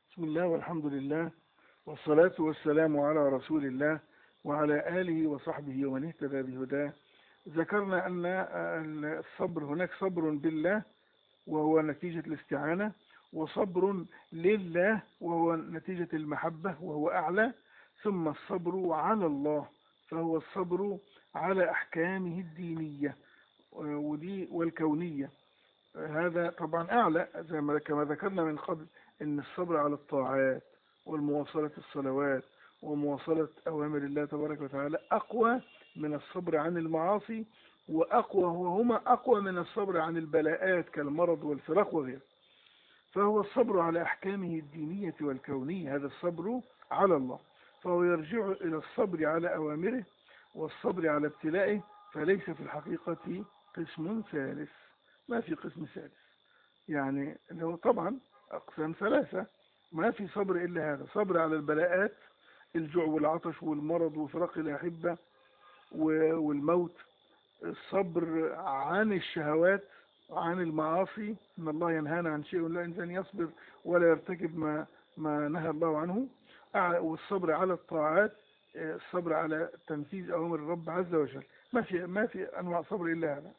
بسم الله والحمد لله، والصلاة والسلام على رسول الله وعلى آله وصحبه ومن اهتدى بهداه. ذكرنا أن الصبر، هناك صبر بالله وهو نتيجة الاستعانة، وصبر لله وهو نتيجة المحبة وهو أعلى، ثم الصبر على الله فهو الصبر على أحكامه الدينية ودي والكونية. هذا طبعا أعلى كما ذكرنا من قبل، أن الصبر على الطاعات والمواصلة الصلوات ومواصلة أوامر الله تبارك وتعالى أقوى من الصبر عن المعاصي، وهما أقوى من الصبر عن البلاءات كالمرض والفراق وغيره. فهو الصبر على أحكامه الدينية والكونية، هذا الصبر على الله، فهو يرجع إلى الصبر على أوامره والصبر على ابتلائه، فليس في الحقيقة قسم ثالث، ما في قسم ثالث. يعني لو طبعا أقسام ثلاثة، ما في صبر إلا هذا: صبر على البلاءات، الجوع والعطش والمرض وفراق الأحبة والموت، الصبر عن الشهوات، عن المعاصي، إن الله ينهانا عن شيء لا إنسان يصبر ولا يرتكب ما نهى الله عنه، والصبر على الطاعات، الصبر على تنفيذ أوامر الرب عز وجل. ما في أنواع صبر إلا هذا.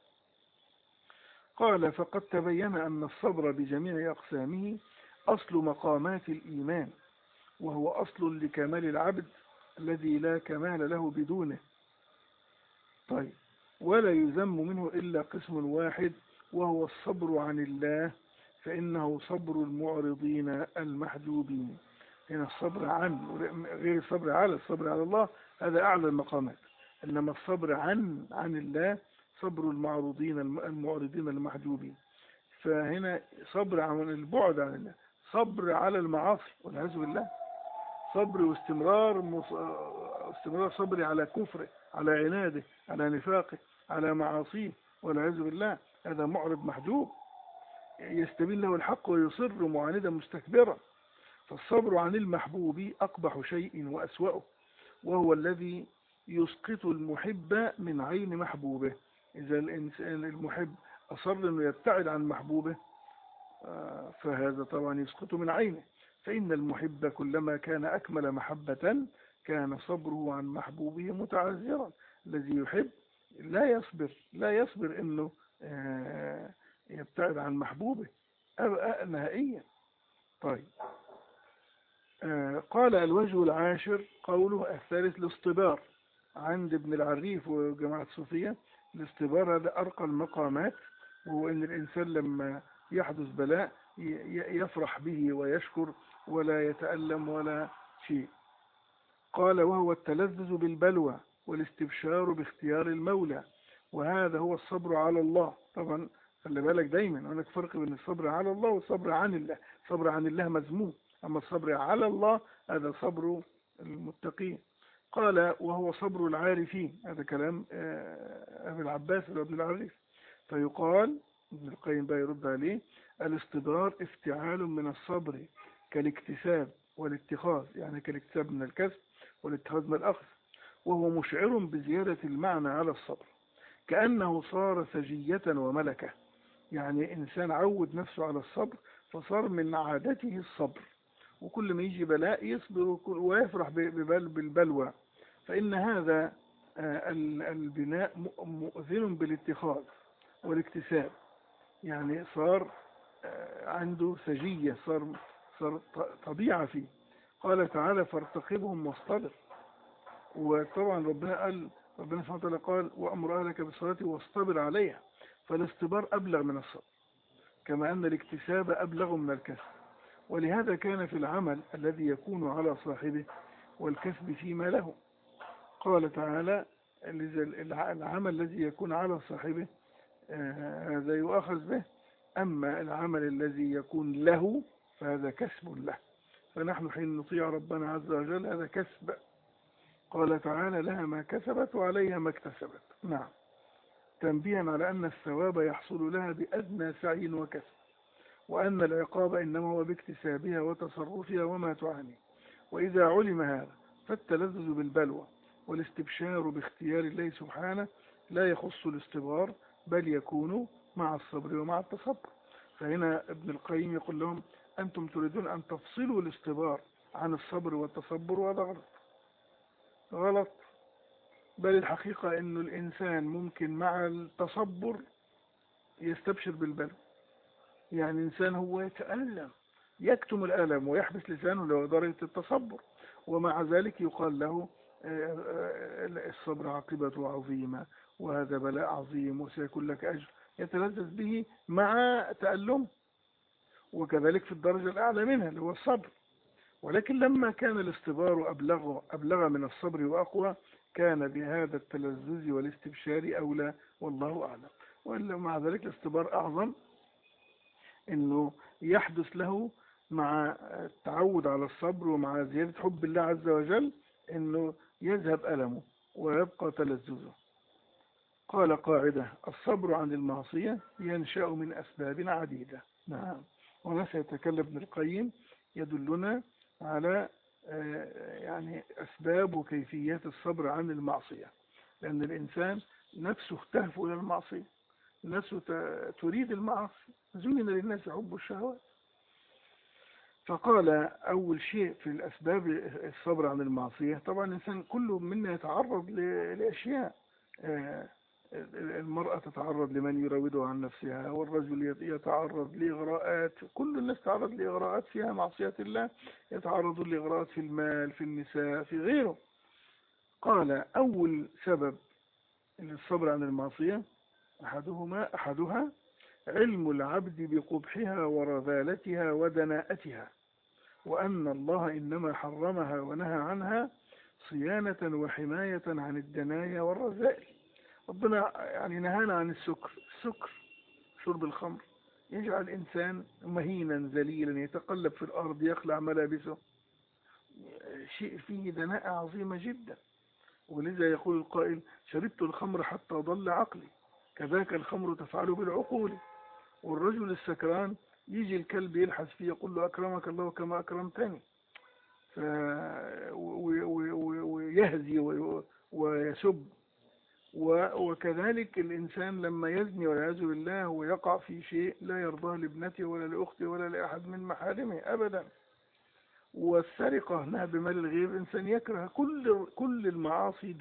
قال: فقد تبين أن الصبر بجميع أقسامه أصل مقامات الإيمان، وهو أصل لكمال العبد الذي لا كمال له بدونه. طيب، ولا يذم منه إلا قسم واحد، وهو الصبر عن الله، فإنه صبر المعرضين المحجوبين. هنا الصبر عن غير الصبر على، الصبر على الله هذا أعلى المقامات، إنما الصبر عن الله صبر المعرضين المحجوبين. فهنا صبر عن البعد عن الله، صبر على المعاصي والعياذ بالله، صبر واستمرار صبري على كفره، على عناده، على نفاقه، على معاصيه والعياذ بالله. هذا معرض محجوب يستبين له الحق ويصر معاندا مستكبرا. فالصبر عن المحبوب أقبح شيء وأسوأه، وهو الذي يسقط المحب من عين محبوبه. إذا الإنسان المحب أصر أنه يبتعد عن محبوبه، فهذا طبعا يسقط من عينه. فإن المحب كلما كان أكمل محبة كان صبره عن محبوبه متعذرا. الذي يحب لا يصبر أنه يبتعد عن محبوبه نهائيا. طيب، قال: الوجه العاشر قوله الثالث الاصطبار. عند ابن العريف وجماعة الصوفية الاصطبار هذا أرقى المقامات، وهو أن الإنسان لما يحدث بلاء يفرح به ويشكر ولا يتألم ولا شيء. قال: وهو التلذذ بالبلوى والاستبشار باختيار المولى، وهذا هو الصبر على الله. طبعا خلي بالك دايما هناك فرق بين الصبر على الله والصبر عن الله. الصبر عن الله مذموم، أما الصبر على الله هذا صبر المتقين. قال: وهو صبر العارفين. هذا كلام أبي العباس وابن العريف. فيقال، ابن القيم بقى يرد عليه: الاصطبار افتعال من الصبر كالاكتساب والاتخاذ، يعني كالاكتساب من الكسب والاتخاذ من الأخذ، وهو مشعر بزيادة المعنى على الصبر، كأنه صار سجية وملكة. يعني إنسان عود نفسه على الصبر فصار من عادته الصبر، وكل ما يجي بلاء يصبر ويفرح بالبلوى. فإن هذا البناء مؤذن بالاتخاذ والاكتساب، يعني صار عنده سجية، صار طبيعة فيه. قال تعالى: فارتقبهم واصطبر. وطبعا ربنا سبحانه وتعالى قال: وأمر أهلك بالصلاة واصطبر عليها. فالاصطبار أبلغ من الصبر، كما أن الاكتساب أبلغ من الكسب. ولهذا كان في العمل الذي يكون على صاحبه والكسب فيما له. قال تعالى: العمل الذي يكون على صاحبه هذا يؤخذ به، أما العمل الذي يكون له فهذا كسب له. فنحن حين نطيع ربنا عز وجل هذا كسب. قال تعالى: لها ما كسبت وعليها ما اكتسبت. نعم، تنبيها على أن الثواب يحصل لها بأدنى سعي وكسب، وأن العقاب إنما هو باكتسابها وتصرفها وما تعاني. وإذا علم هذا فالتلذذ بالبلوى والاستبشار باختيار الله سبحانه لا يخص الاصطبار، بل يكون مع الصبر ومع التصبر. فهنا ابن القيم يقول لهم: أنتم تريدون أن تفصلوا الاصطبار عن الصبر والتصبر، وهذا غلط غلط. بل الحقيقة أنه الإنسان ممكن مع التصبر يستبشر بالبلو. يعني إنسان هو يتألم يكتم الألم ويحبس لسانه لدرجة التصبر، ومع ذلك يقال له الصبر عاقبته عظيمة، وهذا بلاء عظيم وسيكون لك أجر، يتلذذ به مع تألم. وكذلك في الدرجة الأعلى منها اللي هو الصبر. ولكن لما كان الاصطبار أبلغ من الصبر وأقوى، كان بهذا التلذذ والاستبشار أولى، والله أعلم. وإلا مع ذلك الاصطبار أعظم، إنه يحدث له مع التعود على الصبر ومع زيادة حب الله عز وجل إنه يذهب ألمه ويبقى تلذذه. قال قاعدة: الصبر عن المعصية ينشأ من أسباب عديدة. نعم، وما سيتكلم ابن القيم يدلنا على يعني أسباب وكيفيات الصبر عن المعصية، لأن الإنسان نفسه تهفو إلى المعصية، نفسه تريد المعاصي، زين للناس حب الشهوات. فقال أول شيء في الأسباب الصبر عن المعصية، طبعا الإنسان كله منا يتعرض لأشياء، المرأة تتعرض لمن يراودها عن نفسها، والرجل يتعرض لإغراءات، كل الناس تعرض لإغراءات فيها معصية الله، يتعرض لإغراءات في المال، في النساء، في غيره. قال أول سبب للصبر عن المعصية أحدها علم العبد بقبحها ورذالتها ودناءتها، وأن الله إنما حرمها ونهى عنها صيانة وحماية عن الدنايا والرذائل. ربنا يعني نهانا عن السكر، شرب الخمر يجعل الإنسان مهينا ذليلا يتقلب في الأرض يخلع ملابسه، شيء فيه دناءة عظيمة جدا. ولذا يقول القائل: شربت الخمر حتى ضل عقلي، كذاك الخمر تفعل بالعقول. والرجل السكران يجي الكلب يلحس فيه يقول له: أكرمك الله كما أكرمتني، ويهزي ويسب. وكذلك الإنسان لما يزني والعياذ بالله ويقع في شيء لا يرضاه لابنته ولا لأخته ولا لأحد من محارمه أبدا. والسرقة نهب مال الغير، إنسان يكره كل المعاصي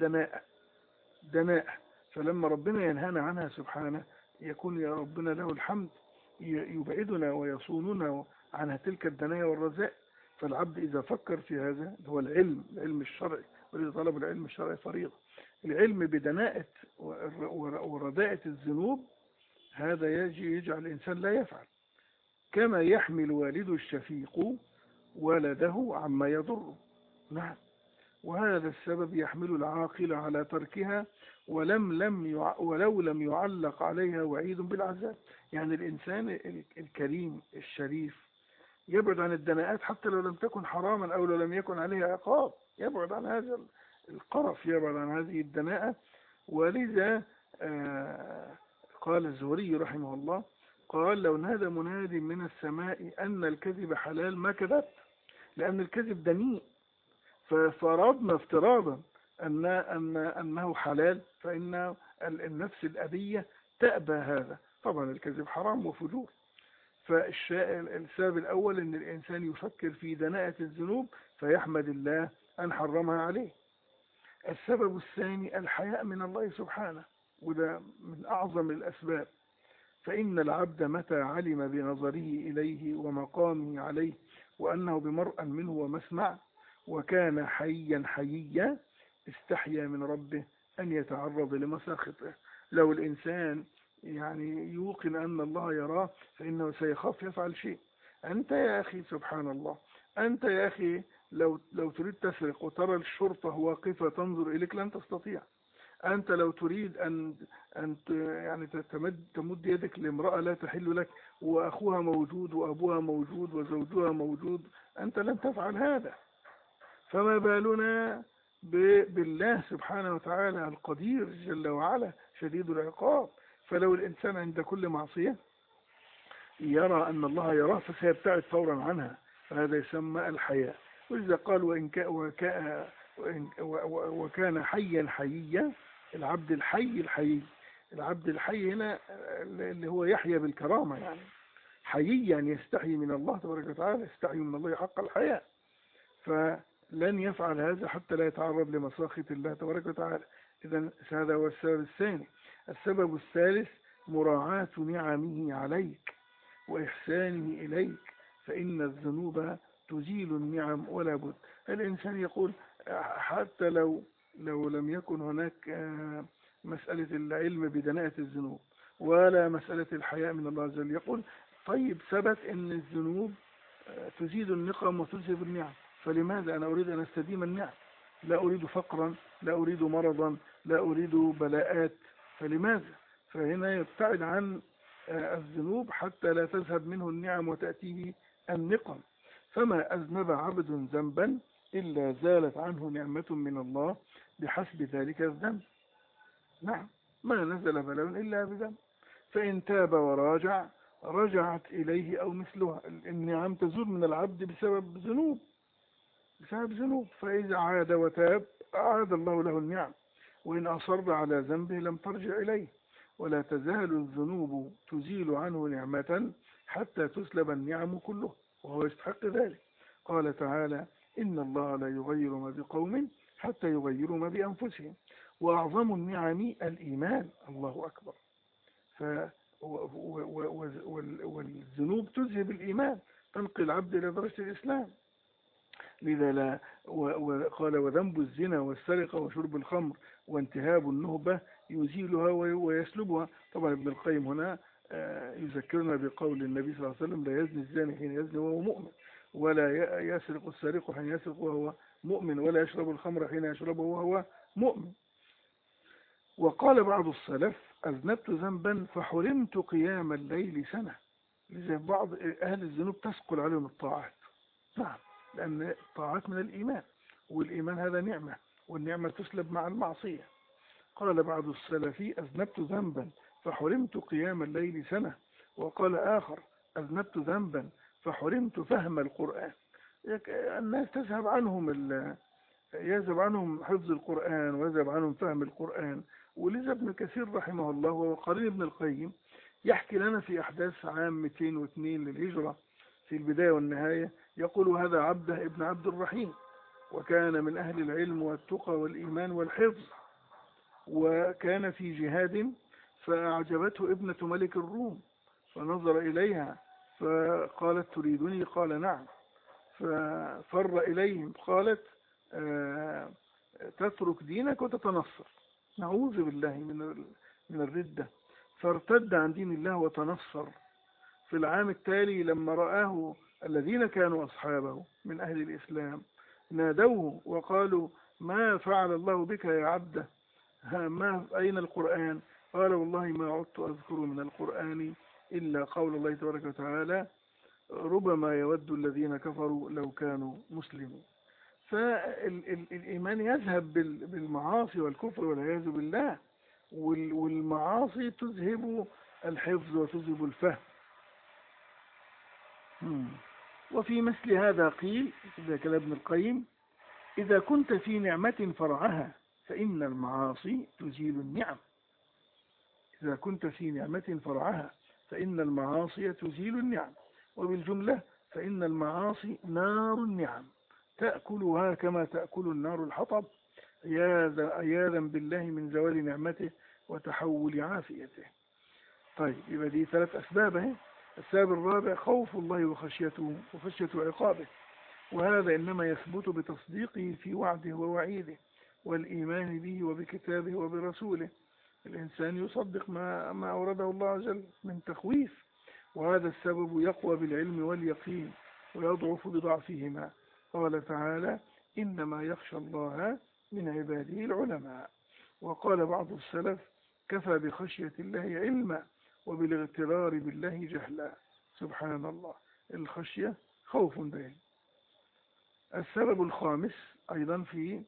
دناءة. فلما ربنا ينهانا عنها سبحانه يكون يا ربنا له الحمد يبعدنا ويصوننا عن تلك الدنايا والرذائل. فالعبد إذا فكر في هذا، هو العلم الشرعي، ولذا طلب العلم الشرعي فريضة، العلم بدناءة ورداءة الذنوب، هذا يجعل الإنسان لا يفعل. كما يحمل والد الشفيق ولده عما يضره. نعم، وهذا السبب يحمل العاقل على تركها ولو لم يعلق عليها وعيد بالعذاب. يعني الإنسان الكريم الشريف يبعد عن الدناءات حتى لو لم تكن حراما أو لو لم يكن عليها عقاب، يبعد عن هذا القرف، يبعد عن هذه الدناءة. ولذا قال الزهري رحمه الله، قال: لو نادى مناد من السماء أن الكذب حلال ما كذبت، لأن الكذب دنيء. ففرضنا افتراضا أنه حلال، فإن النفس الأبية تأبى هذا. طبعا الكذب حرام وفجور. فالسبب الأول أن الإنسان يفكر في دناءة الذنوب فيحمد الله أن حرمها عليه. السبب الثاني الحياء من الله سبحانه، وده من أعظم الأسباب. فإن العبد متى علم بنظره إليه ومقامه عليه وأنه بمرء منه ومسمع وكان حيا استحيا من ربه أن يتعرض لمساخطه. لو الإنسان يعني يوقن أن الله يراه فإنه سيخاف يفعل شيء. أنت يا أخي سبحان الله، أنت يا أخي لو تريد تسرق وترى الشرطة واقفة تنظر إليك لن تستطيع. أنت لو تريد أن يعني تمد يدك لامرأة لا تحل لك وأخوها موجود وأبوها موجود وزوجها موجود، أنت لن تفعل هذا. فما بالنا بالله سبحانه وتعالى القدير جل وعلا شديد العقاب. فلو الإنسان عند كل معصية يرى أن الله يراه فسيبتعد فورا عنها، فهذا يسمى الحياء. وإذا قال وكان حيا، العبد الحي العبد الحي هنا اللي هو يحيى بالكرامة، يعني حييا يستحي من الله تبارك وتعالى، يستحي من الله حق الحياء، فلن يفعل هذا حتى لا يتعرض لمساخط الله تبارك وتعالى. إذن هذا هو السبب الثاني. السبب الثالث مراعاة نعمه عليك وإحسانه إليك، فإن الذنوب تزيل النعم ولا بد. الإنسان يقول حتى لو لم يكن هناك مسألة العلم بدناءة الذنوب ولا مسألة الحياء من الله عز وجل، يقول طيب ثبت أن الذنوب تزيد النقم وتذهب النعم، فلماذا أنا أريد أن أستديم النعم؟ لا أريد فقرا، لا أريد مرضا، لا أريد بلاءات، فلماذا؟ فهنا يبتعد عن الذنوب حتى لا تذهب منه النعم وتأتيه النقم. فما أذنب عبد ذنبا إلا زالت عنه نعمة من الله بحسب ذلك الذنب. نعم، ما نزل بلاء إلا بذنب، فإن تاب وراجع رجعت إليه أو مثلها. النعم تزول من العبد بسبب ذنوب، فإذا عاد وتاب أعاد الله له النعم، وإن أصر على ذنبه لم ترجع إليه. ولا تزال الذنوب تزيل عنه نعمة حتى تسلب النعم كله، وهو يستحق ذلك. قال تعالى: إن الله لا يغير ما بقوم حتى يغيروا ما بأنفسهم. وأعظم النعم الإيمان. الله أكبر. والذنوب تذهب الإيمان، تنقل العبد إلى درجة الإسلام. لذا قال: وذنب الزنا والسرقة وشرب الخمر وانتهاب النهبة يزيلها ويسلبها. طبعا ابن القيم هنا يذكرنا بقول النبي صلى الله عليه وسلم: لا يزني الزاني حين يزني وهو مؤمن، ولا يسرق السارق حين يسرق وهو مؤمن، ولا يشرب الخمر حين يشربه وهو مؤمن. وقال بعض السلف: أذنبت ذنبا فحرمت قيام الليل سنة. لذا بعض أهل الذنوب تثقل عليهم الطاعات. نعم، لأن الطاعات من الإيمان، والإيمان هذا نعمة، والنعمة تسلب مع المعصية. قال بعض السلف: أذنبت ذنبا فحرمت قيام الليل سنة. وقال آخر: أذنبت ذنبا فحرمت فهم القرآن. الناس يذهب عنهم حفظ القرآن ويذهب عنهم فهم القرآن. ولذا ابن كثير رحمه الله وقرين ابن القيم يحكي لنا في أحداث عام 202 للهجرة في البداية والنهاية، يقول: هذا عبده ابن عبد الرحيم، وكان من أهل العلم والتقى والإيمان والحفظ، وكان في جهاد فأعجبته ابنة ملك الروم، فنظر إليها فقالت: تريدني؟ قال: نعم. ففر إليهم، قالت: تترك دينك وتتنصر. نعوذ بالله من الردة. فارتد عن دين الله وتنصر. في العام التالي لما رآه الذين كانوا أصحابه من أهل الإسلام نادوه وقالوا: ما فعل الله بك يا عبده؟ أين القرآن؟ قال: والله ما عدت أذكر من القرآن إلا قول الله تبارك وتعالى: ربما يود الذين كفروا لو كانوا مسلمين. فالإيمان يذهب بالمعاصي والكفر والعياذ بالله، والمعاصي تذهب الحفظ وتذهب الفهم. وفي مثل هذا قيل، إذا كان ابن القيم: إذا كنت في نعمة فرعها فإن المعاصي تزيل النعم. إذا كنت في نعمة فرعها فإن المعاصي تزيل النعم. وبالجملة فإن المعاصي نار النعم تأكلها كما تأكل النار الحطب، عياذا بالله من زوال نعمته وتحول عافيته. طيب، يبقى دي 3 أسباب. السبب الرابع خوف الله وخشيته وخشية عقابه، وهذا إنما يثبت بتصديقه في وعده ووعيده والإيمان به وبكتابه وبرسوله. الإنسان يصدق ما أورده الله عز وجل من تخويف، وهذا السبب يقوى بالعلم واليقين ويضعف بضعفهما. قال تعالى: إنما يخشى الله من عباده العلماء. وقال بعض السلف: كفى بخشية الله علما وبالاغترار بالله جهلا. سبحان الله، الخشية خوف دائم. السبب الخامس أيضا في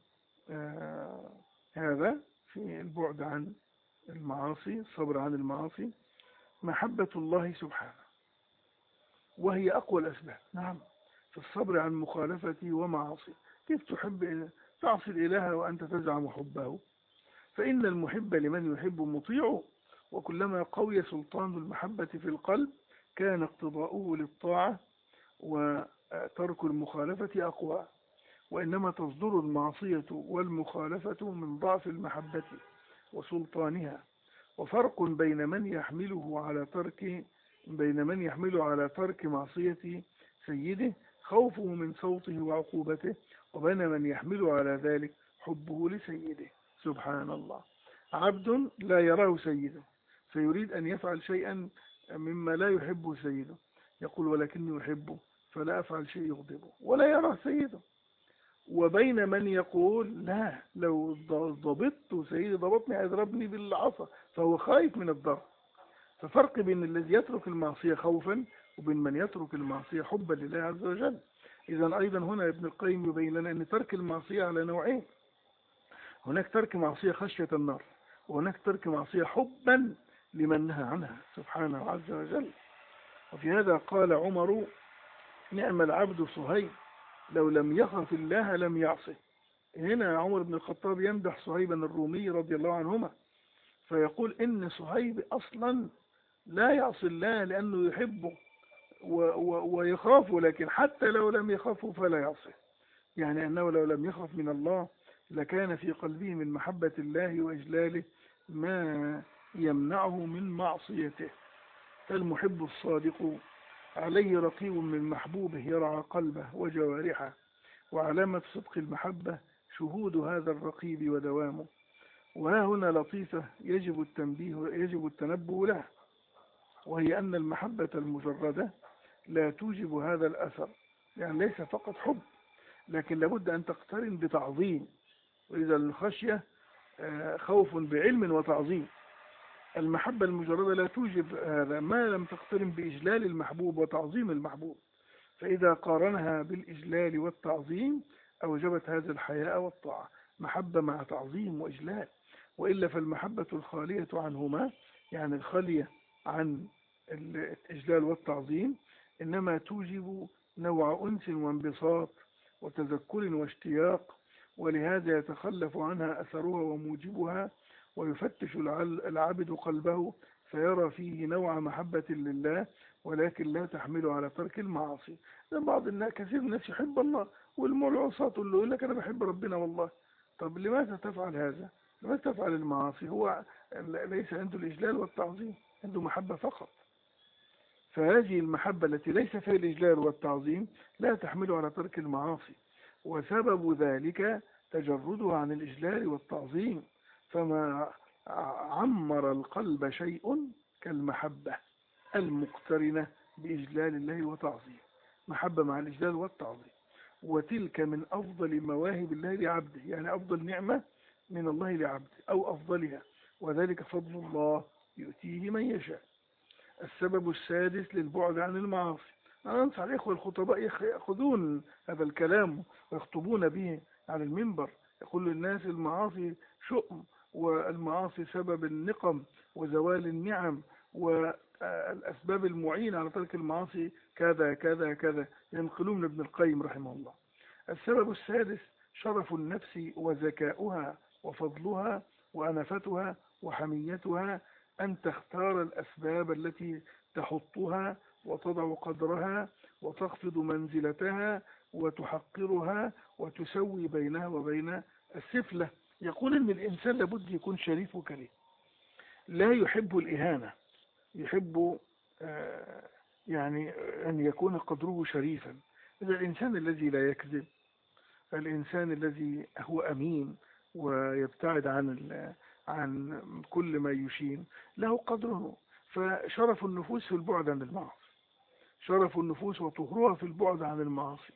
هذا، في البعد عن المعاصي، الصبر عن المعاصي، محبة الله سبحانه، وهي أقوى الأسباب. نعم، في الصبر عن مخالفته ومعاصيه. كيف تحب تعصي الإله وأنت تزعم حبه؟ فإن المحب لمن يحب مطيع، وكلما قوي سلطان المحبة في القلب كان اقتضاؤه للطاعة وترك المخالفة أقوى، وإنما تصدر المعصية والمخالفة من ضعف المحبة وسلطانها. وفرق بين من يحمله على ترك معصية سيده خوفه من صوته وعقوبته، وبين من يحمله على ذلك حبه لسيده. سبحان الله، عبد لا يراه سيده فيريد أن يفعل شيئا مما لا يحبه سيده، يقول ولكني أحبه فلا أفعل شيء يغضبه، ولا يراه سيده. وبين من يقول لا، لو ضبطت سيدي ضبطني هيضربني بالعصا، فهو خايف من الضرب. ففرق بين الذي يترك المعصية خوفا وبين من يترك المعصية حبا لله عز وجل. إذا أيضا هنا ابن القيم يبين لنا أن ترك المعصية على نوعين: هناك ترك معصية خشية النار، وهناك ترك معصية حبا لمن نهى عنها سبحانه عز وجل. وفي هذا قال عمر: نعم العبد صهيب لو لم يخف الله لم يعصه. هنا عمر بن الخطاب يمدح صهيبا الرومي رضي الله عنهما، فيقول إن صهيب أصلا لا يعصي الله لأنه يحبه ويخافه، لكن حتى لو لم يخافه فلا يعصيه، يعني أنه لو لم يخف من الله لكان في قلبه من محبة الله وإجلاله ما يمنعه من معصيته. فالمحب الصادق عليه رقيب من محبوبه يرعى قلبه وجوارحه، وعلامة صدق المحبة شهود هذا الرقيب ودوامه. وها هنا لطيفة يجب التنبه لها، وهي أن المحبة المجردة لا توجب هذا الأثر، يعني ليس فقط حب، لكن لابد أن تقترن بتعظيم. وإذا الخشية خوف بعلم وتعظيم، المحبة المجردة لا توجب هذا ما لم تقترن بإجلال المحبوب وتعظيم المحبوب، فإذا قارنها بالإجلال والتعظيم أوجبت هذا الحياء والطاعة، محبة مع تعظيم وإجلال. وإلا فالمحبة الخالية عنهما، يعني الخالية عن الإجلال والتعظيم، إنما توجب نوع أنس وانبساط وتذكر واشتياق، ولهذا يتخلف عنها أثرها وموجبها، ويفتش العبد قلبه فيرى فيه نوع محبة لله، ولكن لا تحمله على ترك المعاصي. بعض الناس، كثير من الناس يحب الله والملعوصات تقول له يقول لك أنا بحب ربنا والله. طب لماذا تفعل هذا؟ لماذا تفعل المعاصي؟ هو ليس عنده الإجلال والتعظيم، عنده محبة فقط. فهذه المحبة التي ليس فيها الإجلال والتعظيم لا تحمله على ترك المعاصي، وسبب ذلك تجرده عن الإجلال والتعظيم. فما عمر القلب شيء كالمحبة المقترنة بإجلال الله وتعظيم، محبة مع الإجلال والتعظيم. وتلك من أفضل مواهب الله لعبده، يعني أفضل نعمة من الله لعبده أو أفضلها، وذلك فضل الله يؤتيه من يشاء. السبب السادس للبعد عن المعاصي. أنا أنصح الإخوة الخطباء يأخذون هذا الكلام ويخطبون به على المنبر، يقول للناس المعاصي شؤم، والمعاصي سبب النقم وزوال النعم، والأسباب المعينة على ترك المعاصي كذا كذا كذا، ينقلون من ابن القيم رحمه الله. السبب السادس شرف النفس وذكاؤها وفضلها وأنفتها وحميتها، أن تختار الأسباب التي تحطها وتضع قدرها وتخفض منزلتها وتحقرها وتسوي بينها وبين السفلة. يقول إن الإنسان لابد يكون شريف وكريم، لا يحب الإهانة، يحب يعني أن يكون قدره شريفا. إذا الإنسان الذي لا يكذب، الإنسان الذي هو أمين ويبتعد عن كل ما يشين، له قدره. فشرف النفوس في البعد عن المعاصي، شرف النفوس وطهرها في البعد عن المعاصي.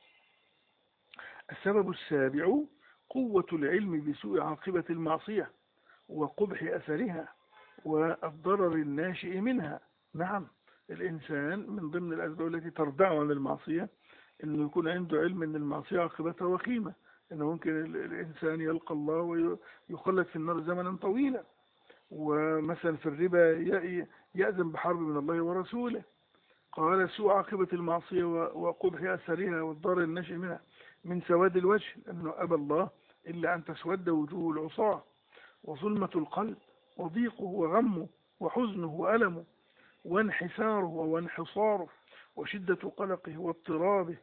السبب السابع قوة العلم بسوء عاقبة المعصية وقبح أثرها والضرر الناشئ منها. نعم، الإنسان من ضمن الأسباب التي تردعه عن المعصية أنه يكون عنده علم أن المعصية عاقبتها وخيمة، أنه ممكن الإنسان يلقى الله ويخلد في النار زمنا طويلا. ومثلا في الربا يأذن بحرب من الله ورسوله. قال سوء عاقبة المعصية وقبح أثرها والضرر الناشئ منها من سواد الوجه، أنه أبى الله إلا أن تسود وجوه العصاة، وظلمة القلب وضيقه وغمه وحزنه وألمه. وانحساره وانحصاره وشدة قلقه واضطرابه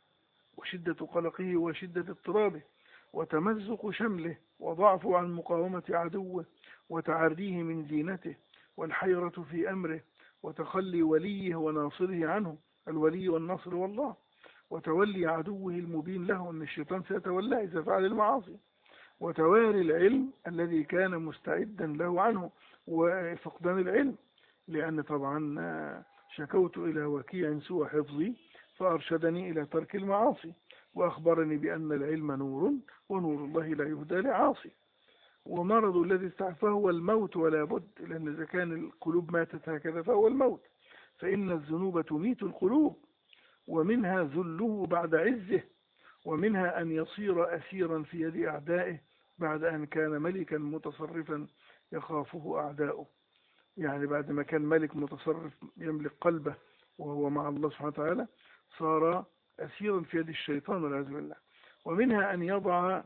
وشدة اضطرابه وتمزق شمله وضعفه عن مقاومة عدوه وتعريه من زينته والحيرة في أمره وتخلي وليه وناصره عنه. الولي والناصر والله. وتولي عدوه المبين له، أن الشيطان سيتولاه إذا فعل المعاصي. وتواري العلم الذي كان مستعدا له عنه، وفقدان العلم، لأن طبعا شكوت إلى وكيع سوء حفظي فأرشدني إلى ترك المعاصي، وأخبرني بأن العلم نور ونور الله لا يهدى لعاصي. ومرض الذي استعفاه هو الموت ولا بد، لأن إذا كان القلوب ماتت هكذا فهو الموت، فإن الذنوب تميت القلوب، ومنها ذله بعد عزه، ومنها أن يصير أسيرا في يد أعدائه بعد أن كان ملكا متصرفا يخافه أعداؤه. يعني بعد ما كان ملك متصرف يملك قلبه وهو مع الله سبحانه وتعالى، صار أسيرا في يد الشيطان والعياذ بالله. ومنها أن يضع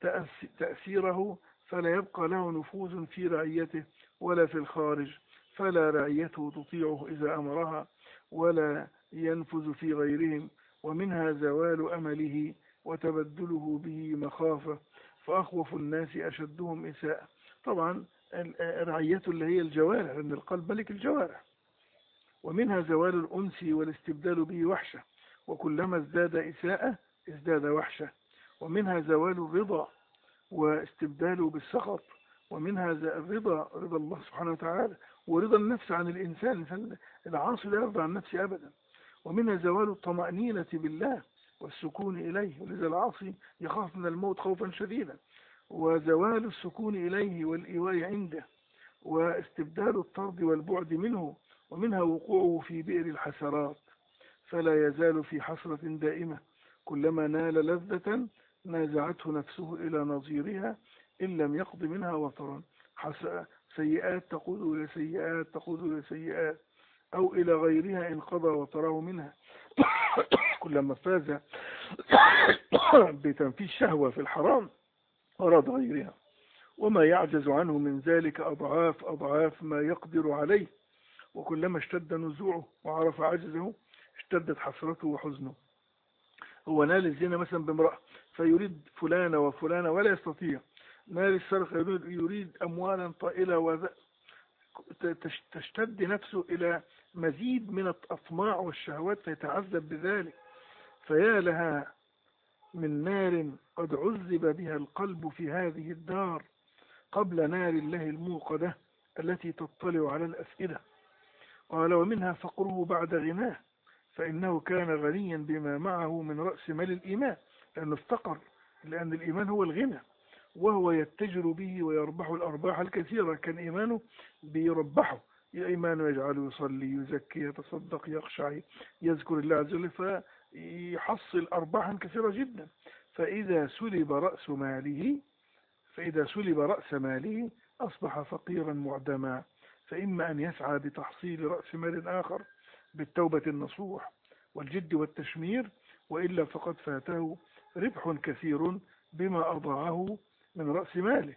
تأثيره فلا يبقى له نفوذ في رعيته ولا في الخارج، فلا رعيته تطيعه إذا أمرها ولا ينفذ في غيرهم. ومنها زوال أمله وتبدله به مخافة، فأخوف الناس أشدهم إساءة. طبعا رعيته اللي هي الجوارح، لأن القلب ملك الجوارح. ومنها زوال الأنس والاستبدال به وحشة، وكلما ازداد إساءة ازداد وحشة. ومنها زوال الرضا واستبداله بالسخط. ومنها رضا الله سبحانه وتعالى ورضا النفس عن الإنسان العاصي لا يرضى عن نفسه أبدا. ومنها زوال الطمأنينة بالله والسكون إليه، ولذا العاصي يخاف من الموت خوفا شديدا. وزوال السكون إليه والإيواء عنده، واستبدال الطرد والبعد منه. ومنها وقوعه في بئر الحسرات، فلا يزال في حسرة دائمة، كلما نال لذة نازعته نفسه إلى نظيرها إن لم يقض منها وطرا. سيئات تقود إلى سيئات تقود إلى سيئات، أو إلى غيرها إن قضى وطره منها. كلما فاز بتنفيذ شهوة في الحرام أراد غيرها، وما يعجز عنه من ذلك أضعاف ما يقدر عليه. وكلما اشتد نزوعه وعرف عجزه اشتدت حسرته وحزنه. هو نال الزنا مثلا بامرأة فيريد فلانة وفلانة ولا يستطيع، نال السرقة يريد أموالا طائلة، تشتد نفسه إلى مزيد من الأطماع والشهوات فيتعذب بذلك. فيا لها من نار قد عذب بها القلب في هذه الدار قبل نار الله الموقدة التي تطلع على الأفئدة. قال ومنها فقره بعد غناه، فإنه كان غنيا بما معه من رأس مال الإيمان، لأنه افتقر، لأن الإيمان هو الغنى، وهو يتجر به ويربح الأرباح الكثيرة. كان إيمانه بيربحه، إيمانه يجعله يصلي يزكي يتصدق يخشع يذكر الله عز وجل، فيحصل أرباحا كثيرة جدا. فإذا سلب رأس ماله أصبح فقيرا معدما، فإما أن يسعى بتحصيل رأس مال آخر بالتوبة النصوح والجد والتشمير، وإلا فقد فاته ربح كثير بما أضاعه من رأس ماله.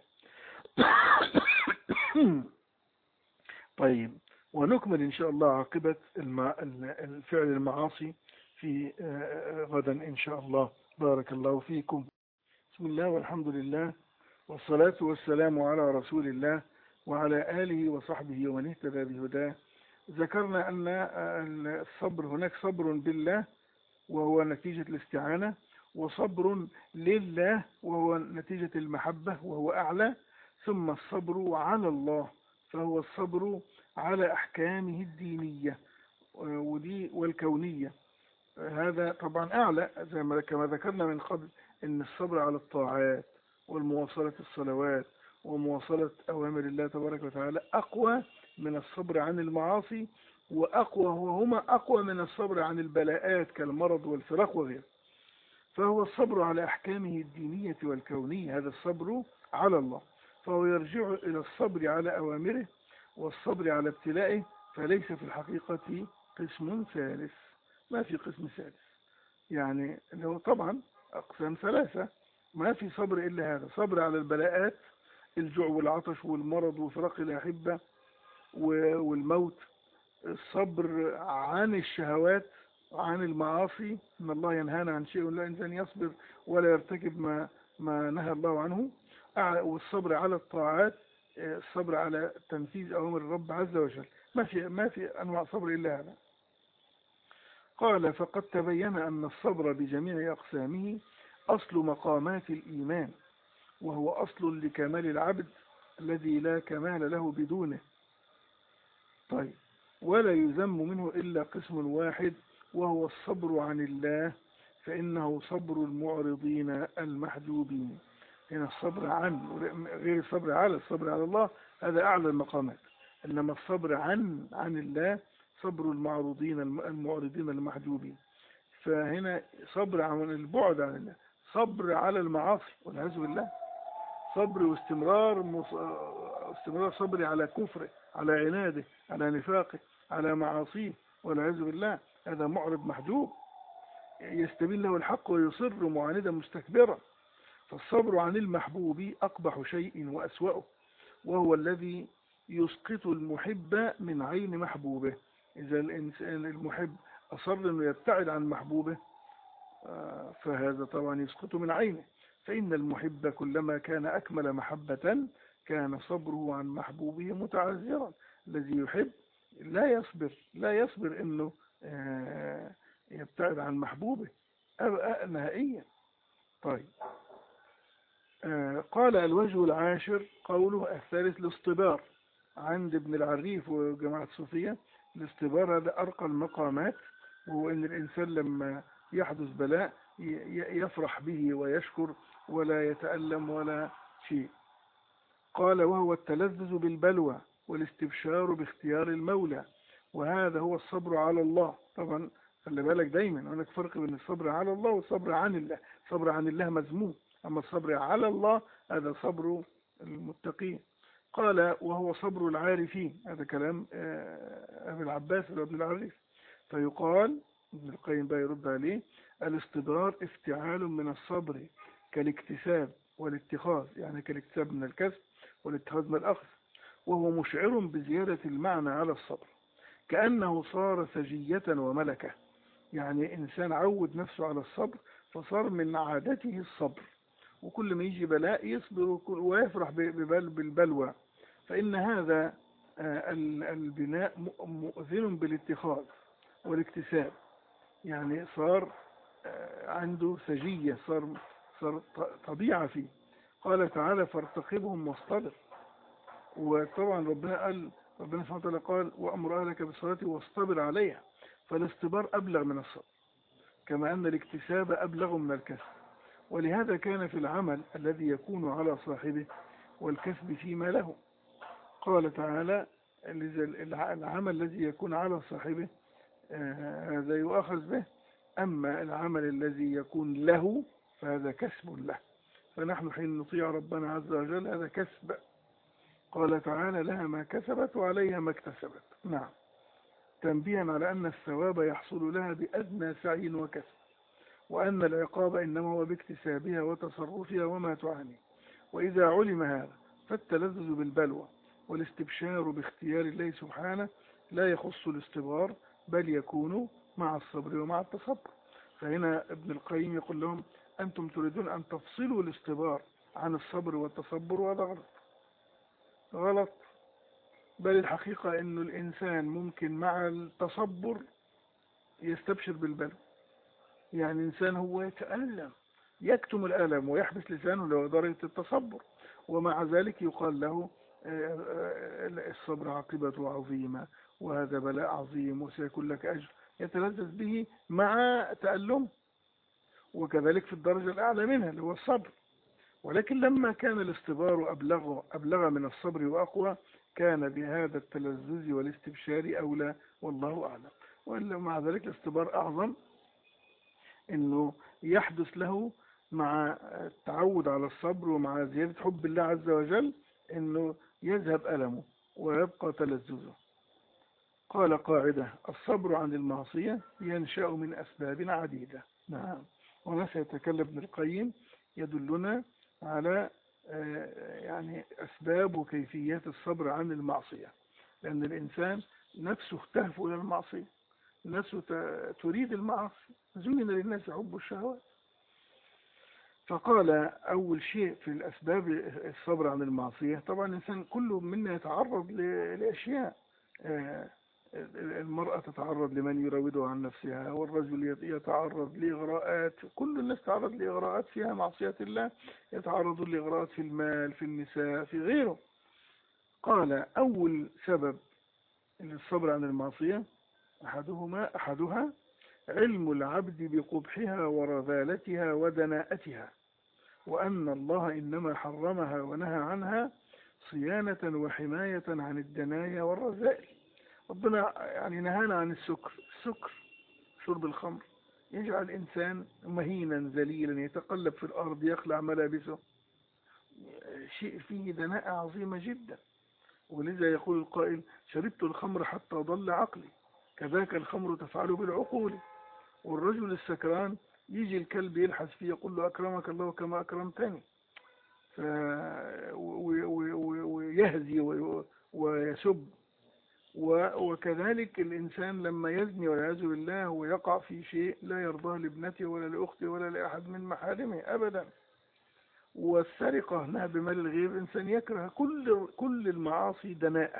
طيب، ونكمل إن شاء الله عاقبة الفعل المعاصي في غدا إن شاء الله. بارك الله فيكم. بسم الله والحمد لله والصلاة والسلام على رسول الله وعلى آله وصحبه ومن اهتدى بهداه. ذكرنا أن الصبر، هناك صبر بالله وهو نتيجة الاستعانة، وصبر لله وهو نتيجة المحبة وهو أعلى، ثم الصبر على الله فهو الصبر على أحكامه الدينية والكونية. هذا طبعا أعلى كما ذكرنا من قبل، أن الصبر على الطاعات والمواصلة الصلوات ومواصلة أوامر الله تبارك وتعالى أقوى من الصبر عن المعاصي، وهما أقوى من الصبر عن البلاءات كالمرض والفراق وغيره. فهو الصبر على أحكامه الدينية والكونية، هذا الصبر على الله، فهو يرجع إلى الصبر على أوامره والصبر على ابتلائه، فليس في الحقيقة قسم ثالث، ما في قسم ثالث. يعني لو طبعا أقسام ثلاثة، ما في صبر إلا هذا، صبر على البلاءات، الجوع والعطش والمرض وفراق الأحبة والموت الصبر عن الشهوات، عن المعاصي، إن الله ينهانا عن شيء لا إنسان يصبر ولا يرتكب ما نهى الله عنه. والصبر على الطاعات، الصبر على تنفيذ أوامر الرب عز وجل. ما في أنواع صبر إلا هذا. قال فقد تبين أن الصبر بجميع أقسامه أصل مقامات الإيمان، وهو أصل لكمال العبد الذي لا كمال له بدونه. طيب، ولا يذم منه إلا قسم واحد، وهو الصبر عن الله، فإنه صبر المعرضين المحجوبين. هنا الصبر عن غير الصبر على، الصبر على الله هذا أعلى المقامات، إنما الصبر عن الله صبر المعروضين المعرضين المحجوبين. فهنا صبر عن البعد عن الله، صبر على المعاصي والعياذ بالله، صبر واستمرار صبري على كفره، على عناده، على نفاقه، على معاصيه والعياذ بالله. هذا معرض محجوب يستبين له الحق ويصر معاندا مستكبرا. فالصبر عن المحبوب أقبح شيء وأسوأه، وهو الذي يسقط المحب من عين محبوبه. إذا الإنسان المحب أصر أنه يبتعد عن محبوبه، فهذا طبعا يسقط من عينه. فإن المحب كلما كان أكمل محبة كان صبره عن محبوبه متعذرا. الذي يحب لا يصبر أنه يبتعد عن محبوبه نهائيا. طيب، قال الوجه العاشر قوله الثالث الاصطبار. عند ابن العريف وجماعة الصوفية الاصطبار هذا أرقى المقامات، وهو أن الإنسان لما يحدث بلاء يفرح به ويشكر ولا يتألم ولا شيء. قال وهو التلذذ بالبلوى والاستبشار باختيار المولى، وهذا هو الصبر على الله. طبعا خلي بالك دايما هناك فرق بين الصبر على الله والصبر عن الله. الصبر عن الله مذموم، أما الصبر على الله هذا صبر المتقين. قال وهو صبر العارفين، هذا كلام أبي العباس وابن العريف. فيقال ابن القيم بقى يرد عليه الاصطبار افتعال من الصبر كالاكتساب والاتخاذ، يعني كالاكتساب من الكسب والاتخاذ من الأخذ، وهو مشعر بزيادة المعنى على الصبر، كأنه صار سجية وملكة. يعني إنسان عود نفسه على الصبر فصار من عادته الصبر، وكل ما يجي بلاء يصبر ويفرح بالبلوى. فإن هذا البناء مؤذن بالاتخاذ والاكتساب، يعني صار عنده سجية، صار طبيعة فيه. قال تعالى فارتقبهم واصطبر. وطبعا ربنا سبحانه وتعالى قال وأمر أهلك بالصلاة واصطبر عليها. فالاصطبار أبلغ من الصبر، كما أن الاكتساب أبلغ من الكسب. ولهذا كان في العمل الذي يكون على صاحبه والكسب فيما له. قال تعالى العمل الذي يكون على صاحبه هذا يؤخذ به، أما العمل الذي يكون له فهذا كسب له. فنحن حين نطيع ربنا عز وجل هذا كسب. قال تعالى لها ما كسبت وعليها ما اكتسبت. نعم، تنبيها على أن الثواب يحصل لها بأدنى سعي وكسب، وأن العقاب إنما هو باكتسابها وتصرفها وما تعاني. وإذا علم هذا فالتلذذ بالبلوى والاستبشار باختيار الله سبحانه لا يخص الاصطبار، بل يكون مع الصبر ومع التصبر. فهنا ابن القيم يقول لهم أنتم تريدون أن تفصلوا الاصطبار عن الصبر والتصبر، وهذا غلط. بل الحقيقة أن الإنسان ممكن مع التصبر يستبشر بالبلوى. يعني إنسان هو يتألم يكتم الألم ويحبس لسانه لو درجة التصبر، ومع ذلك يقال له الصبر عاقبته عظيمة وهذا بلاء عظيم وسيكون لك أجر، يتلذذ به مع تألم. وكذلك في الدرجة الأعلى منها اللي هو الصبر. ولكن لما كان الاصطبار أبلغ من الصبر وأقوى كان بهذا التلذذ والاستبشار أولى، والله أعلم. وإلا مع ذلك الاصطبار أعظم، إنه يحدث له مع التعود على الصبر ومع زيادة حب الله عز وجل إنه يذهب ألمه ويبقى تلذذه. قال قاعدة الصبر عن المعصية ينشأ من أسباب عديدة. نعم، وسيتكلم ابن القيم يدلنا على يعني أسباب وكيفيات الصبر عن المعصية، لأن الإنسان نفسه تهفو إلى المعصية، نفسه تريد المعاصي، زين للناس حب الشهوات. فقال أول شيء في الأسباب الصبر عن المعصية، طبعا الإنسان كله منا يتعرض لأشياء، آه، المرأة تتعرض لمن يراودها عن نفسها، والرجل يتعرض لإغراءات، كل الناس تتعرض لإغراءات فيها معصية الله، يتعرض لإغراءات في المال، في النساء، في غيره. قال أول سبب للصبر عن المعصية أحدها علم العبد بقبحها ورذالتها ودناءتها، وأن الله إنما حرمها ونهى عنها صيانة وحماية عن الدنايا والرذائل. ربنا يعني نهانا عن السكر، شرب الخمر يجعل الإنسان مهينا ذليلا يتقلب في الأرض يخلع ملابسه، شيء فيه دناءة عظيمة جدا. ولذا يقول القائل شربت الخمر حتى ضل عقلي، كذاك الخمر تفعل بالعقول. والرجل السكران يجي الكلب يلحس فيه يقول له أكرمك الله كما أكرمتني، ويهزي ويسب. وكذلك الإنسان لما يزني والعياذ بالله ويقع في شيء لا يرضاه لابنته ولا لأخته ولا لأحد من محارمه أبدا. والسرقة نهب مال الغير، إنسان يكره كل المعاصي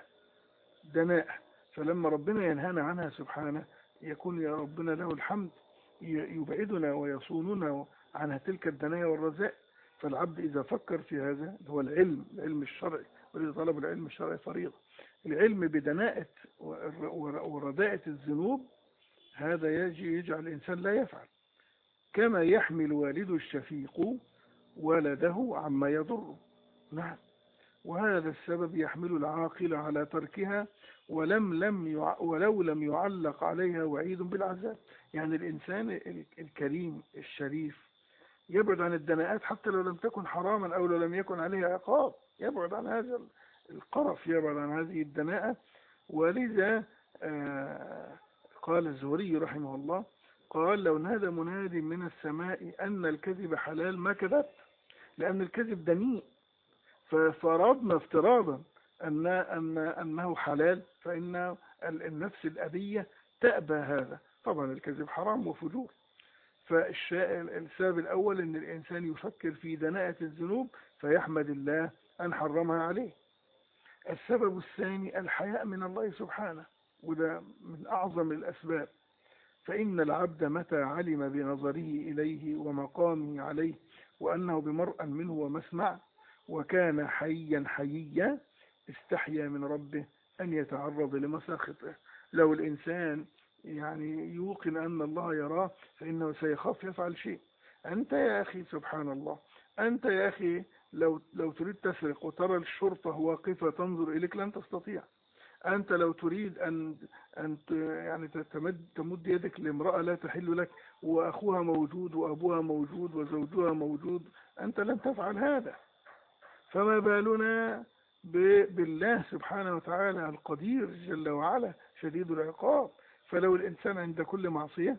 دناءة. فلما ربنا ينهانا عنها سبحانه يكون يا ربنا له الحمد يبعدنا ويصوننا عن تلك الدنايا والرذائل. فالعبد إذا فكر في هذا هو العلم الشرعي، ولذا طلب العلم الشرعي فريضة. العلم بدناءة ورداءة الذنوب هذا يجعل الإنسان لا يفعل، كما يحمل والد الشفيق ولده عما يضره. نعم، وهذا السبب يحمل العاقل على تركها ولو لم يعلق عليها وعيد بالعذاب. يعني الإنسان الكريم الشريف يبعد عن الدناءات حتى لو لم تكن حراما أو لو لم يكن عليها عقاب، يبعد عن هذا القرف، يبعد عن هذه الدناءة. ولذا قال الزهري رحمه الله قال لو نادى مناد من السماء أن الكذب حلال ما كذبت، لأن الكذب دنيء. ففرضنا افتراضا أنه حلال، فإن النفس الأبية تأبى هذا. طبعا الكذب حرام وفجور. فالسبب الأول أن الإنسان يفكر في دناءة الذنوب فيحمد الله أن حرمها عليه. السبب الثاني الحياء من الله سبحانه، وده من أعظم الأسباب. فإن العبد متى علم بنظره إليه ومقامه عليه وأنه بمرء منه ومسمع وكان حيا استحيا من ربه أن يتعرض لمساخطه. لو الإنسان يعني يوقن أن الله يراه فإنه سيخاف يفعل شيء. أنت يا أخي سبحان الله، أنت يا أخي لو تريد تسرق وترى الشرطة واقفة تنظر إليك لن تستطيع. أنت لو تريد أن يعني تمد يدك لامرأة لا تحل لك وأخوها موجود وأبوها موجود وزوجها موجود، أنت لن تفعل هذا. فما بالنا بالله سبحانه وتعالى القدير جل وعلا شديد العقاب. فلو الإنسان عند كل معصية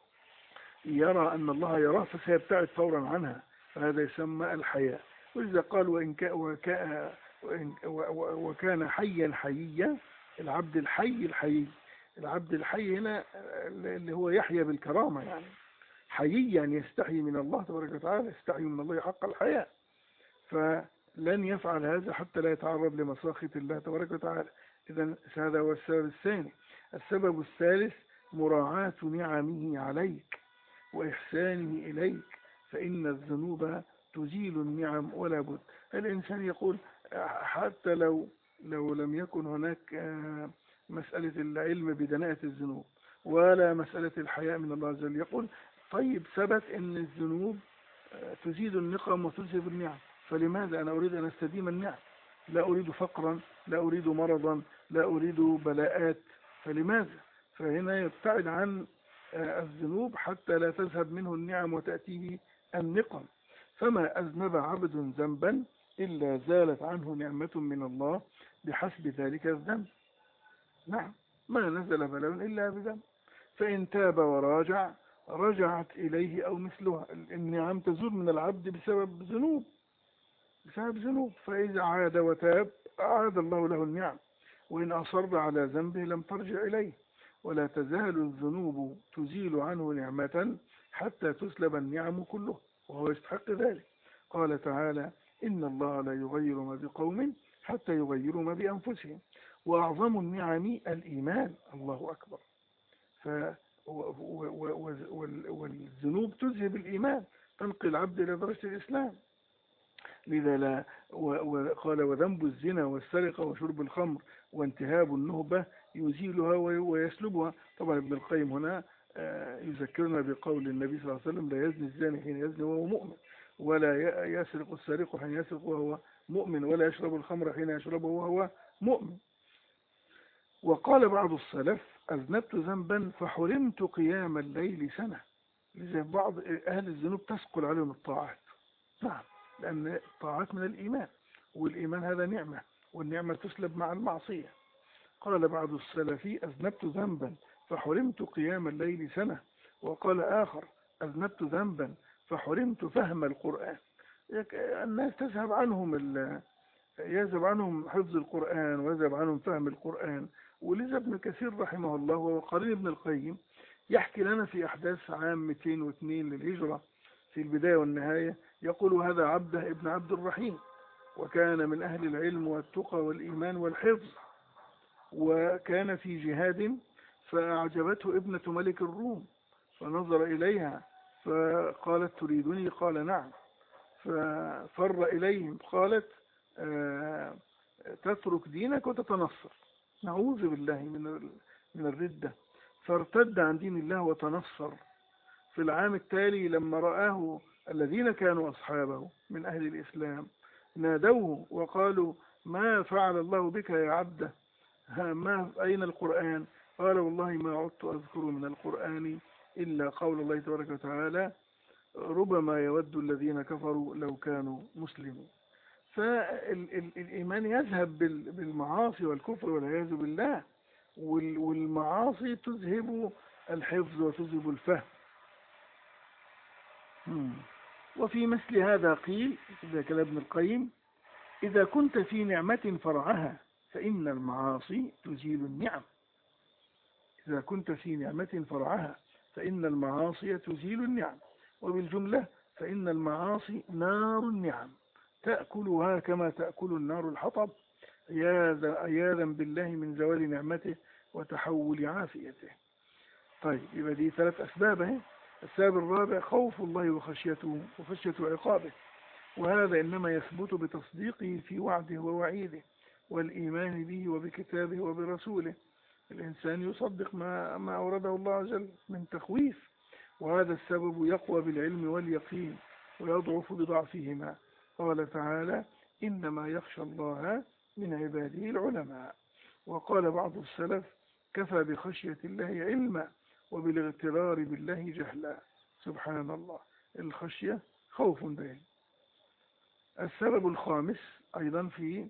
يرى أن الله يراه فسيبتعد فورا عنها، فهذا يسمى الحياء. وإذا قال وكان حيا العبد الحي العبد الحي هنا اللي هو يحيا بالكرامة، يعني حييا يستحي من الله تبارك وتعالى، يستحي من الله حق الحياء. فلن يفعل هذا حتى لا يتعرض لمساخط الله تبارك وتعالى. إذن هذا هو السبب الثاني. السبب الثالث مراعاة نعمه عليك وإحسانه إليك، فإن الذنوب تزيل النعم ولا بد. الإنسان يقول حتى لو لم يكن هناك مسألة العلم بدناءة الذنوب ولا مسألة الحياء من الله عز وجل، يقول طيب ثبت أن الذنوب تزيد النقم وتذهب النعم، فلماذا أنا أريد أن أستديم النعم؟ لا أريد فقرا، لا أريد مرضا، لا أريد بلاءات، فلماذا؟ فهنا يبتعد عن الذنوب حتى لا تذهب منه النعم وتأتيه النقم. فما أذنب عبد ذنبا إلا زالت عنه نعمة من الله بحسب ذلك الذنب. نعم، ما نزل بلاء إلا بذنب، فإن تاب وراجع رجعت إليه أو مثلها. النعم تزول من العبد بسبب ذنوب، فإذا عاد وتاب أعاد الله له النعم. وإن أصر على ذنبه لم ترجع إليه، ولا تزال الذنوب تزيل عنه نعمة حتى تسلب النعم كله، وهو يستحق ذلك. قال تعالى: إن الله لا يغير ما بقوم حتى يغيروا ما بأنفسهم، وأعظم النعم الإيمان. الله أكبر. والذنوب تذهب الإيمان، تنقل العبد إلى درجة الإسلام. لذا لا وقال: وذنب الزنا والسرقة وشرب الخمر وانتهاب النهبة يزيلها ويسلبها. طبعا ابن القيم هنا يذكرنا بقول النبي صلى الله عليه وسلم: لا يزني الزاني حين يزني وهو مؤمن، ولا يسرق السارق حين يسرق وهو مؤمن، ولا يشرب الخمر حين يشربه وهو مؤمن. وقال بعض السلف: أذنبت ذنبا فحرمت قيام الليل سنة. لذا بعض أهل الذنوب تثقل عليهم الطاعات. نعم، لأن الطاعات من الإيمان، والإيمان هذا نعمة، والنعمة تسلب مع المعصية. قال بعض السلف: أذنبت ذنبا فحرمت قيام الليل سنة. وقال آخر: أذنبت ذنبا فحرمت فهم القرآن. الناس يذهب عنهم حفظ القرآن، ويذهب عنهم فهم القرآن. ولذا ابن كثير رحمه الله وقرين ابن القيم يحكي لنا في أحداث عام 202 للهجرة في البداية والنهاية، يقول: هذا عبده ابن عبد الرحيم، وكان من أهل العلم والتقى والإيمان والحفظ، وكان في جهاد، فأعجبته ابنة ملك الروم، فنظر إليها فقالت: تريدني؟ قال: نعم. ففر إليهم، قالت: تترك دينك وتتنصر. نعوذ بالله من الردة. فارتد عن دين الله وتنصر. في العام التالي لما رآه الذين كانوا أصحابه من أهل الإسلام نادوه وقالوا: ما فعل الله بك يا عبده؟ أين القرآن؟ قال: والله ما عدت أذكر من القرآن إلا قول الله تبارك وتعالى: ربما يود الذين كفروا لو كانوا مسلمين. فالإيمان يذهب بالمعاصي والكفر والعياذ بالله، والمعاصي تذهب الحفظ وتذهب الفهم. وفي مثل هذا قيل، إذا كان ابن القيم: إذا كنت في نعمة فرعها فإن المعاصي تزيل النعم. إذا كنت في نعمة فرعها فإن المعاصي تزيل النعم. وبالجملة فإن المعاصي نار النعم، تأكلها كما تأكل النار الحطب، عياذا بالله من زوال نعمته وتحول عافيته. طيب، يبقى دي 3 أسباب. السبب الرابع: خوف الله وخشيته وخشية عقابه، وهذا إنما يثبت بتصديقه في وعده ووعيده، والإيمان به وبكتابه وبرسوله. الإنسان يصدق ما أورده الله عز وجل من تخويف، وهذا السبب يقوى بالعلم واليقين ويضعف بضعفهما. قال تعالى: إنما يخشى الله من عباده العلماء. وقال بعض السلف: كفى بخشية الله علما وبالاغترار بالله جهلا. سبحان الله، الخشية خوف بعلم. السبب الخامس أيضا في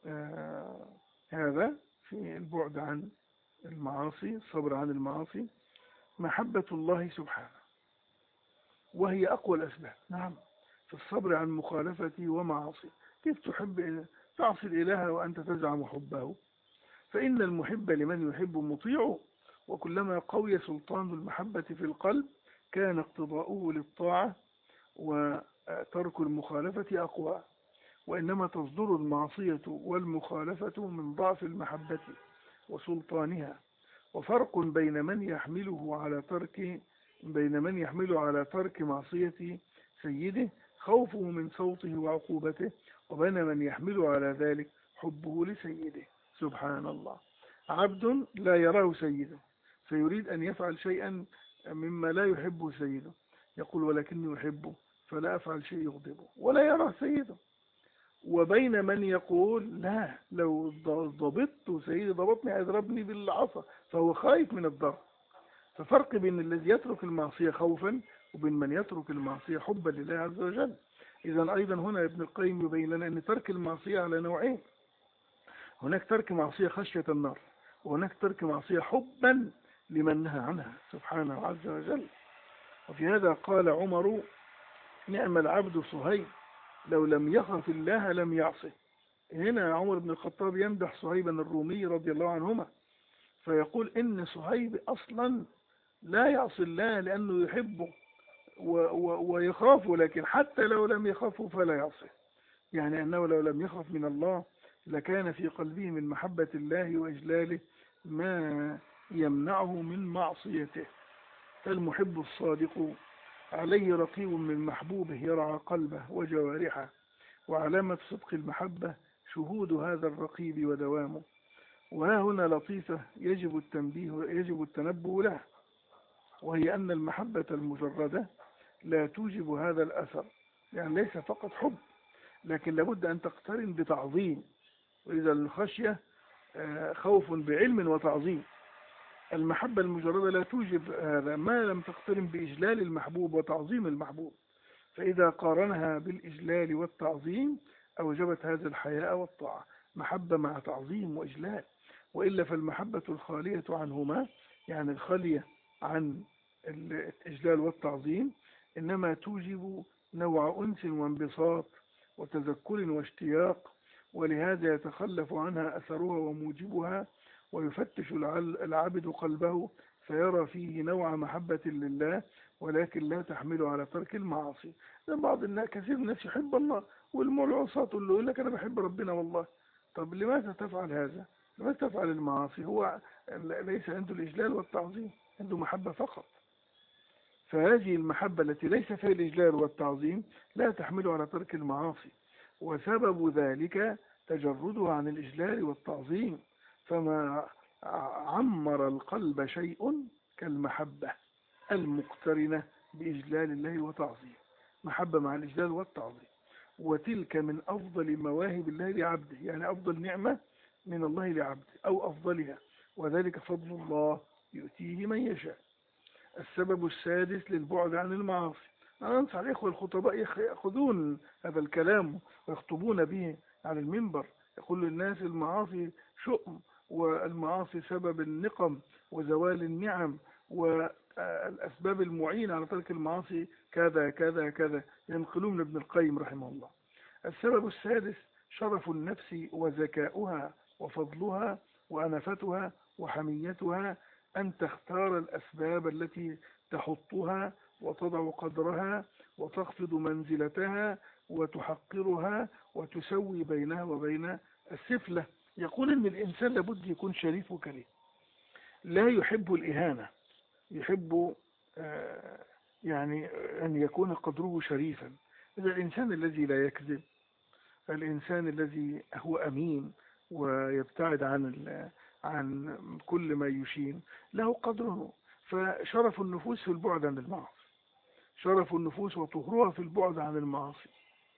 هذا، في البعد عن المعاصي، الصبر عن المعاصي، محبة الله سبحانه، وهي أقوى الأسباب. نعم، في الصبر عن مخالفته ومعاصيه. كيف تحب تعصي الإله وأنت تزعم حبه؟ فإن المحب لمن يحب مطيعه، وكلما قوي سلطان المحبة في القلب كان اقتضاؤه للطاعة وترك المخالفة أقوى. وإنما تصدر المعصية والمخالفة من ضعف المحبة وسلطانها. وفرق بين من يحمله على ترك معصية سيده خوفه من صوته وعقوبته، وبين من يحمله على ذلك حبه لسيده. سبحان الله، عبد لا يراه سيده فيريد أن يفعل شيئا مما لا يحبه سيده، يقول: ولكني أحبه فلا أفعل شيء يغضبه، ولا يراه سيده. وبين من يقول: لا، لو ضبطت سيدي ضبطني هيضربني بالعصا، فهو خايف من الضرب. ففرق بين الذي يترك المعصية خوفا وبين من يترك المعصية حبا لله عز وجل. إذن أيضا هنا ابن القيم يبين لنا أن ترك المعصية على نوعين: هناك ترك معصية خشية النار، وهناك ترك معصية حبا لمن نهى عنها سبحانه عز وجل. وفي هذا قال عمر: نعم العبد صهيب، لو لم يخف الله لم يعصه. هنا عمر بن الخطاب يمدح صهيبا الرومي رضي الله عنهما، فيقول إن صهيب أصلا لا يعصي الله لأنه يحبه ويخافه، لكن حتى لو لم يخافه فلا يعصي. يعني أنه لو لم يخف من الله لكان في قلبه من محبة الله وإجلاله ما يمنعه من معصيته. فالمحب الصادق عليه رقيب من محبوبه يرعى قلبه وجوارحه، وعلامة صدق المحبة شهود هذا الرقيب ودوامه. وها هنا لطيفة يجب التنبه لها، وهي أن المحبة المجردة لا توجب هذا الأثر، يعني ليس فقط حب، لكن لابد أن تقترن بتعظيم. وإذا الخشية خوف بعلم وتعظيم. المحبة المجردة لا توجب هذا ما لم تقترن بإجلال المحبوب وتعظيم المحبوب، فإذا قارنها بالإجلال والتعظيم أوجبت هذا الحياء والطاعة، محبة مع تعظيم وإجلال. وإلا فالمحبة الخالية عنهما، يعني الخالية عن الإجلال والتعظيم، إنما توجب نوع أنس وانبساط وتذكر واشتياق، ولهذا يتخلف عنها أثرها وموجبها، ويفتش العبد قلبه فيرى فيه نوع محبة لله، ولكن لا تحمله على ترك المعاصي. بعض الناس، كثير من الناس يحب الله والملعوصات اللي يقول لك أنا بحب ربنا والله. طب لماذا تفعل هذا؟ لماذا تفعل المعاصي؟ هو ليس عنده الإجلال والتعظيم، عنده محبة فقط. فهذه المحبة التي ليس فيها الإجلال والتعظيم لا تحمله على ترك المعاصي، وسبب ذلك تجرده عن الإجلال والتعظيم. فما عمر القلب شيء كالمحبة المقترنة بإجلال الله وتعظيم، محبة مع الإجلال والتعظيم. وتلك من أفضل مواهب الله لعبده، يعني أفضل نعمة من الله لعبده أو أفضلها، وذلك فضل الله يؤتيه من يشاء. السبب السادس للبعد عن المعاصي. أنا أنصح الإخوة الخطباء يأخذون هذا الكلام ويخطبون به على المنبر، يقول للناس المعاصي شؤم، والمعاصي سبب النقم وزوال النعم، والأسباب المعينة على ترك المعاصي كذا كذا كذا، ينقلون من ابن القيم رحمه الله. السبب السادس شرف النفس وذكاؤها وفضلها وأنفتها وحميتها، أن تختار الأسباب التي تحطها وتضع قدرها وتخفض منزلتها وتحقرها وتسوي بينها وبين السفلة. يقول إن الإنسان لابد يكون شريف وكريم، لا يحب الإهانة، يحب يعني أن يكون قدره شريفا. إذا الإنسان الذي لا يكذب، الإنسان الذي هو أمين ويبتعد عن كل ما يشين، له قدره. فشرف النفوس في البعد عن المعاصي، شرف النفوس وطهرها في البعد عن المعاصي.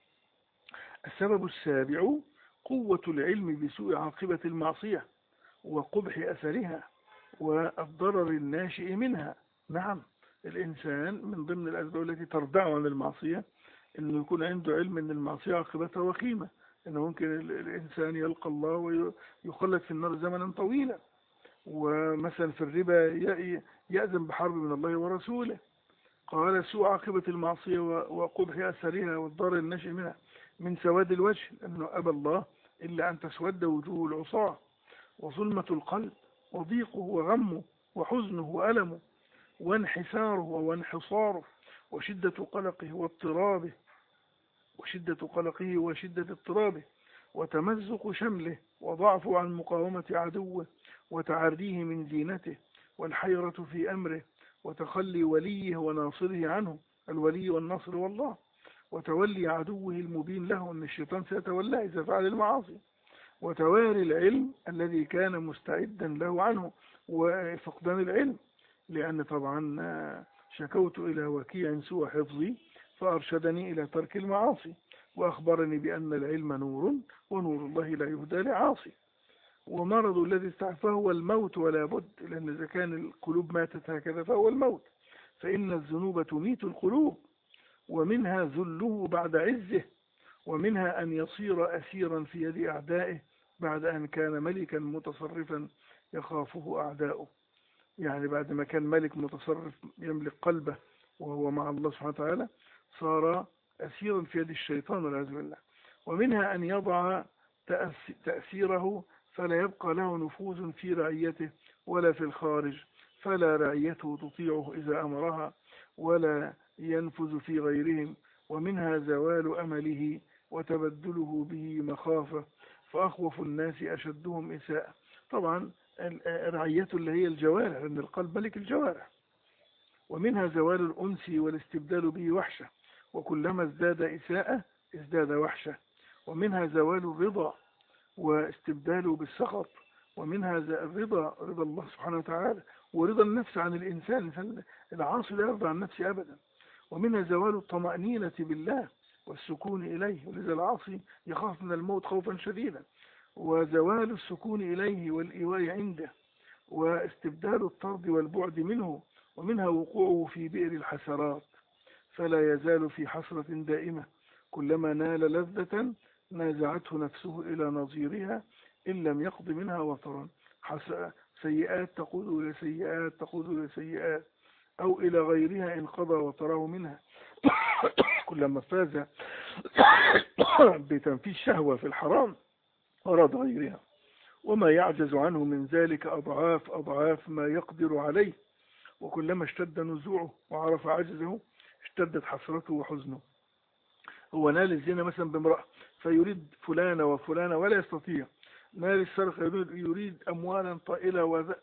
السبب السابع قوة العلم بسوء عاقبة المعصية وقبح أثرها والضرر الناشئ منها. نعم، الإنسان من ضمن الأسباب التي تردعه عن المعصية إنه يكون عنده علم أن المعصية عاقبتها وخيمة، إنه ممكن الإنسان يلقى الله ويخلد في النار زمنا طويلا. ومثلا في الربا يأذن بحرب من الله ورسوله. قال سوء عاقبة المعصية وقبح أثرها والضرر الناشئ منها من سواد الوجه، أنه أبى الله إلا أن تسود وجوه العصاة، وظلمة القلب وضيقه وغمه وحزنه وألمه وانحساره وانحصاره وشدة قلقه واضطرابه وشدة اضطرابه وتمزق شمله وضعفه عن مقاومة عدوه وتعريه من زينته والحيرة في أمره وتخلي وليه وناصره عنه، الولي والنصر والله، وتولي عدوه المبين له، أن الشيطان سيتولاه إذا فعل المعاصي، وتواري العلم الذي كان مستعدا له عنه وفقدان العلم. لأن طبعا شكوت إلى وكيع سوء حفظي فأرشدني إلى ترك المعاصي، وأخبرني بأن العلم نور ونور الله لا يهدى لعاصي. ومرض الذي استعفاه هو الموت ولا بد، لأن إذا كان القلوب ماتت هكذا فهو الموت، فإن الذنوب تميت القلوب، ومنها ذله بعد عزه، ومنها أن يصير أسيرا في يد أعدائه بعد أن كان ملكا متصرفا يخافه أعداؤه. يعني بعد ما كان ملك متصرف يملك قلبه وهو مع الله سبحانه وتعالى، صار أسيرا في يد الشيطان والعياذ بالله. ومنها أن يضع تأثيره، فلا يبقى له نفوذ في رعيته ولا في الخارج، فلا رعيته تطيعه إذا أمرها ولا ينفذ في غيرهم. ومنها زوال أمله وتبدله به مخافة، فأخوف الناس أشدهم إساءة. طبعا رعيته اللي هي الجوارح، لأن القلب ملك الجوارح. ومنها زوال الأنس والاستبدال به وحشة، وكلما ازداد إساءة ازداد وحشة. ومنها زوال الرضا واستبداله بالسخط. ومنها رضا الله سبحانه وتعالى ورضا النفس عن الإنسان العاصي لا يرضى عن نفسه أبدا. ومنها زوال الطمأنينة بالله والسكون إليه، ولذا العاصي يخاف من الموت خوفا شديدا. وزوال السكون إليه والإيواء عنده، واستبدال الطرد والبعد منه. ومنها وقوعه في بئر الحسرات، فلا يزال في حسرة دائمة، كلما نال لذة نازعته نفسه إلى نظيرها إن لم يقض منها وطرا. سيئات تقود إلى سيئات تقود إلى سيئات، أو إلى غيرها إن قضى وطره منها. كلما فاز بتنفيذ شهوة في الحرام أراد غيرها، وما يعجز عنه من ذلك أضعاف أضعاف ما يقدر عليه. وكلما اشتد نزوعه وعرف عجزه اشتدت حسرته وحزنه. هو نال الزنا مثلا بامرأة فيريد فلانة وفلانة ولا يستطيع، نال السرقة يريد أموالا طائلة،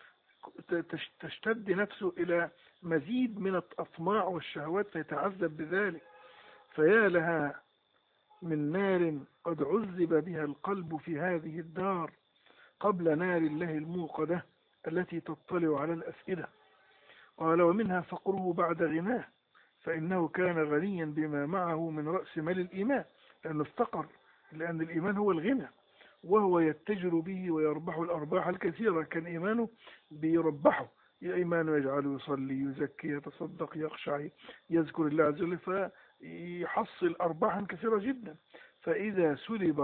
تشتد نفسه إلى مزيد من الأطماع والشهوات فيتعذب بذلك. فيا لها من نار قد عذب بها القلب في هذه الدار قبل نار الله الموقدة التي تطلع على الأفئدة. قال ومنها فقره بعد غناه، فإنه كان غنيا بما معه من رأس مال الإيمان، لأنه افتقر، لأن الإيمان هو الغنى، وهو يتجر به ويربح الأرباح الكثيرة. كان إيمانه بيربحه، إيمانه يجعله يصلي يزكي يتصدق يخشع يذكر الله عز وجل، فيحصل أرباحا كثيرة جدا. فإذا سلب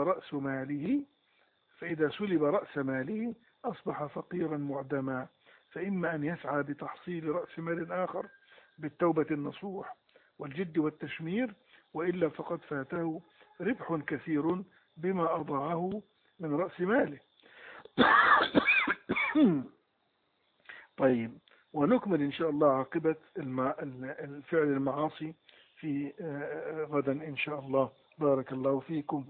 رأس ماله أصبح فقيرا معدما، فإما أن يسعى بتحصيل رأس مال آخر بالتوبة النصوح والجد والتشمير، وإلا فقد فاته ربح كثير بما أضاعه من رأس ماله. طيب، ونكمل إن شاء الله عاقبة الفعل المعاصي في غدا إن شاء الله. بارك الله فيكم.